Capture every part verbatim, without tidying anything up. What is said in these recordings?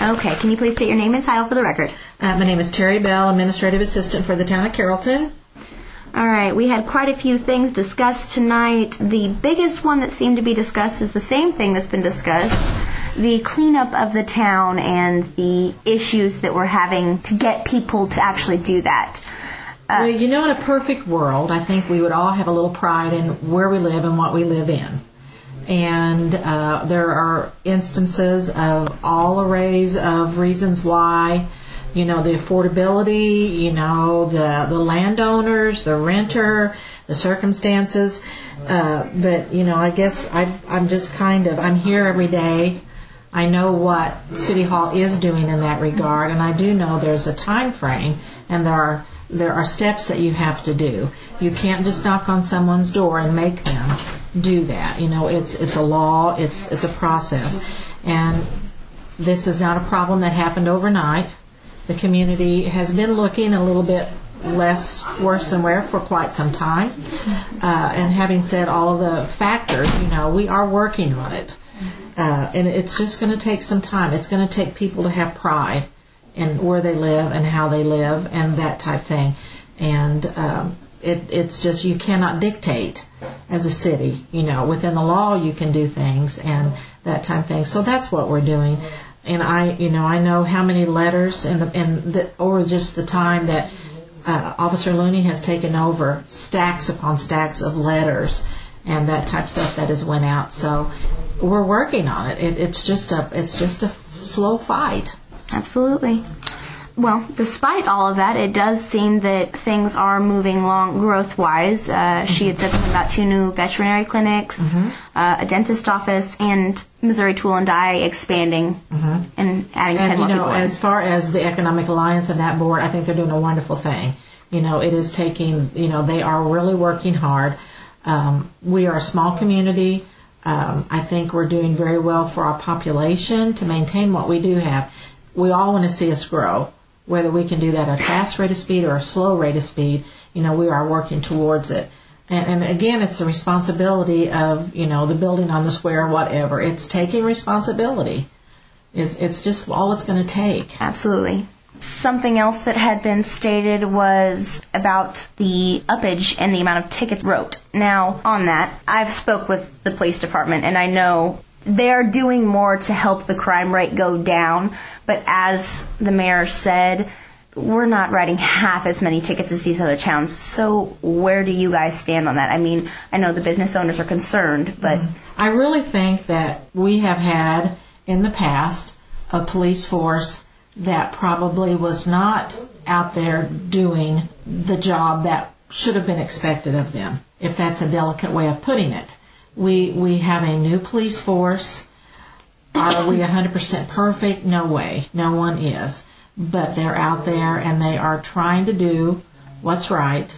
Okay, can you please state your name and title for the record? Uh, my name is Terry Bell, Administrative Assistant for the Town of Carrollton. All right, we had quite a few things discussed tonight. The biggest one that seemed to be discussed is the same thing that's been discussed, the cleanup of the town and the issues that we're having to get people to actually do that. Uh, well, you know, in a perfect world, I think we would all have a little pride in where we live and what we live in. And uh, there are instances of all arrays of reasons why. You know, the affordability, you know, the the landowners, the renter, the circumstances. Uh, but, you know, I guess I, I'm just kind of, I'm here every day. I know what City Hall is doing in that regard, and I do know there's a time frame, and there are there are steps that you have to do. You can't just knock on someone's door and make them do that. You know, it's it's a law, it's it's a process. And this is not a problem that happened overnight. The community has been looking a little bit less worse than where for quite some time. Uh, and having said all of the factors, you know, we are working on it. Uh, and it's just going to take some time. It's going to take people to have pride in where they live and how they live and that type thing. And um, it, it's just, you cannot dictate as a city. You know, within the law you can do things and that type of thing. So that's what we're doing. And I, you know, I know how many letters in the, in the, or just the time that uh, Officer Looney has taken over, stacks upon stacks of letters and that type of stuff that has went out. So we're working on it. it it's just a, it's just a f- slow fight. Absolutely. Well, despite all of that, it does seem that things are moving along growth-wise. Uh, she had said something about two new veterinary clinics, mm-hmm. uh, a dentist office, and Missouri Tool and Die expanding mm-hmm. and adding and, ten more you know, people in. As far as the Economic Alliance and that board, I think they're doing a wonderful thing. You know, it is taking, you know, they are really working hard. Um, we are a small community. Um, I think we're doing very well for our population to maintain what we do have. We all want to see us grow. Whether we can do that at a fast rate of speed or a slow rate of speed, you know, we are working towards it. And, and again, it's the responsibility of, you know, the building on the square, whatever. It's taking responsibility. It's, it's just all it's going to take. Absolutely. Something else that had been stated was about the uppage and the amount of tickets wrote. Now, on that, I've spoke with the police department, and I know they're doing more to help the crime rate go down, but as the mayor said, we're not writing half as many tickets as these other towns. So where do you guys stand on that? I mean, I know the business owners are concerned, but I really think that we have had in the past a police force that probably was not out there doing the job that should have been expected of them, if that's a delicate way of putting it. We we have a new police force. Are we one hundred percent perfect? No way. No one is. But they're out there and they are trying to do what's right.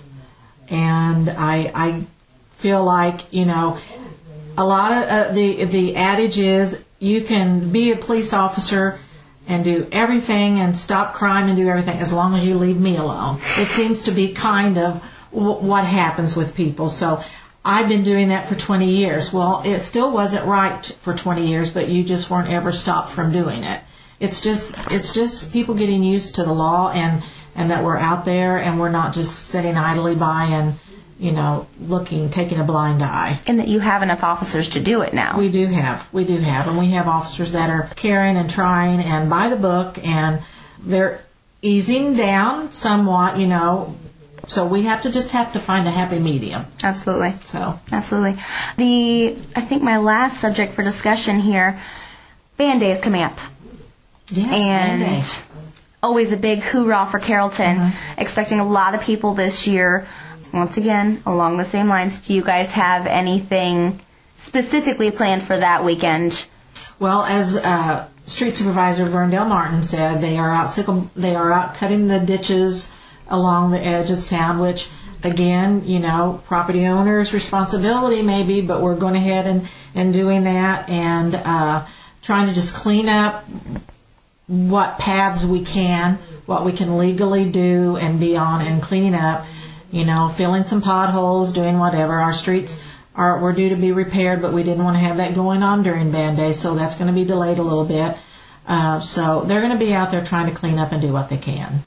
And I I feel like, you know, a lot of uh, the the adage is you can be a police officer and do everything and stop crime and do everything as long as you leave me alone. It seems to be kind of w- what happens with people. So I've been doing that for twenty years. Well, it still wasn't right for twenty years, but you just weren't ever stopped from doing it. It's just it's just people getting used to the law and, and that we're out there and we're not just sitting idly by and, you know, looking, taking a blind eye. And that you have enough officers to do it now. We do have. We do have. And we have officers that are caring and trying and by the book, and they're easing down somewhat, you know. So we have to just have to find a happy medium. Absolutely. So Absolutely. The I think my last subject for discussion here, Band Day is coming up. Yes, and Band Day. Always a big hoorah for Carrollton. Mm-hmm. Expecting a lot of people this year. Once again, along the same lines, do you guys have anything specifically planned for that weekend? Well, as uh, Street Supervisor Verndale Martin said, they are out sickle, they are out cutting the ditches along the edges of town, which, again, you know, property owners' responsibility maybe, but we're going ahead and, and doing that and uh, trying to just clean up what paths we can, what we can legally do and be on and cleaning up, you know, filling some potholes, doing whatever. Our streets are were due to be repaired, but we didn't want to have that going on during Band Day, so that's going to be delayed a little bit. Uh, so they're going to be out there trying to clean up and do what they can.